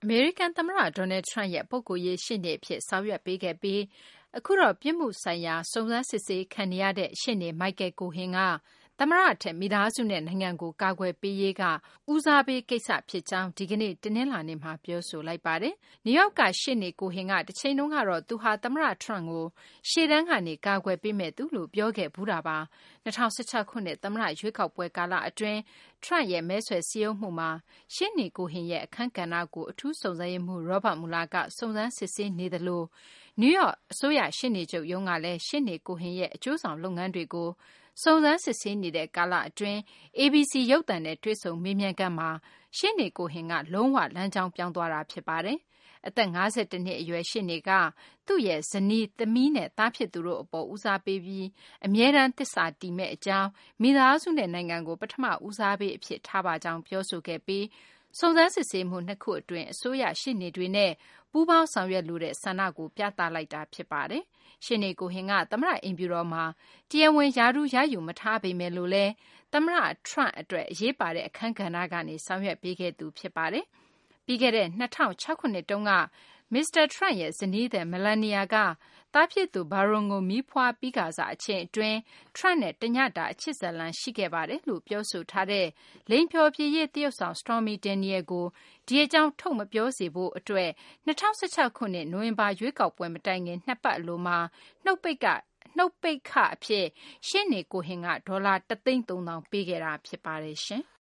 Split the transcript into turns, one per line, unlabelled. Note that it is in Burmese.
အမေရိကန်သမ္မတ Donald Trump ရဲ့ ပုဂ္ဂိုလ်ရေးရှေ့နေအဖြစ်ဆောင်ရွက်ပေးခဲ့ပြီးအခုတော့ပြစ်မှုဆိုင်ရာစုံစမ်းစစ်ဆေးခံနေရတဲ့ရှေ့နေ Michael Cohen ကသမ္မတထက်မိသားစုနဲ့နိုင်ငံကိုကာကွယ်ပေးရေးကဦးစားပေးကိစ္စဖြစ်ကြောင်းဒီကနေ့တနင်္လာနေ့မှာပြောဆိုလိုက်ပါတယ်။ နယူးယောက်ကရှေ့နေ Cohen ကတချိန်တုန်းကတော့သူဟာသမ္မတ Trump ကိုရှေ့တန်းကနေကာကွယ်ပေးမယ့်သူလို့ပြောခဲ့ဘူးတာပါ။ 2016 ခုနှစ်သမ္မတရွေးကောက်ပွဲကာလအတွင်း Trump ရဲ့မဲဆွယ်စည်းရုံးမှုမှာရှေ့နေ Cohen ရဲ့အခန်းကဏ္ဍကိုအထူးစုံစမ်းရေးမှူး Robert Mueller ကစုံစမ်းစစ်ဆေးနေသလိုနယူးယောက်အစိုးရရှေ့နေချုပ်ရုံးကလည်းရှေ့နေ Cohen ရဲ့အကျိုးဆောင်လုပ်ငန်းတွေကိုစုံစမ်းစစ်ဆေးနေတဲ့ကာလအတွင်း ABC ရုပ်သံနဲ့တွေ့ဆုံမေးမြန်းခန်းမှာရှေ့နေ Cohen ကလုံးဝလမ်းကြောင်းပြောင်းသွားတာဖြစ်ပါတယ်။ အသက် ၅၁ နှစ်အရွယ်ရှေ့နေကသူ့ရဲ့ဇနီးသမီးနဲ့သားဖြစ်သူတို့အပေါ်ဦးစားပေးပြီးအမြဲတမ်းသစ္စာတည်မယ့်အကြောင်းမိသားစုနဲ့နိုင်ငံကိုပထမဦးစားပေးအဖြစ်ထားပါကြောင်းပြောဆိုခဲ့ပြီးစုံစမ်းစစ်ဆေးမှု2ခုအတွင်းအစိုးရရှေ့နေတွေနဲ့ပူးပေါင်းဆောင်ရွက်လိုတဲ့ဆန္ဒကိုပြသလိုက်တာဖြစ်ပါတယ်။ရှေ့နေ Cohen ကသမ္မတအိမ်ဖြူတော်မှာတရားဝင်ရာထူးရယူမထားပေမဲ့လို့လည်းသမ္မတ Trump အတွက်အရေးပါတဲ့အခန်းကဏ္ဍကနေဆောင်ရွက်ပေးခဲ့သူဖြစ်ပါတယ်။ပြီးခဲ့တဲ့2006 ခုနှစ်တုန်းကမစ္စတာ Trump ရဲ့ဇနီးသည် Melania ကသားဖြစ်သူ Barron ကိုမီးဖွားပြီးခါစအချိန်အတွင်း Trump နဲ့တညတာအချစ်ဇာတ်လမ်းရှိခဲ့ပါတယ်လို့ပြောဆိုထားတဲ့လိင်ဖျော်ဖြေရေးသရုပ်ဆောင် Stormy Daniels ကိုဒီအကြောင်းထုတ်မပြောစေဖို့အတွက်2016 ခုနှစ်နိုဝင်ဘာရွေးကောက်ပွဲမတိုင်ခင်2ပတ်အလိုမှာနှုတ်ပိတ်ခအဖြစ်ရှေ့နေ Cohen ကဒေါ်လာ130,000ပေးခဲ့တာဖြစ်ပါတယ်ရှင်။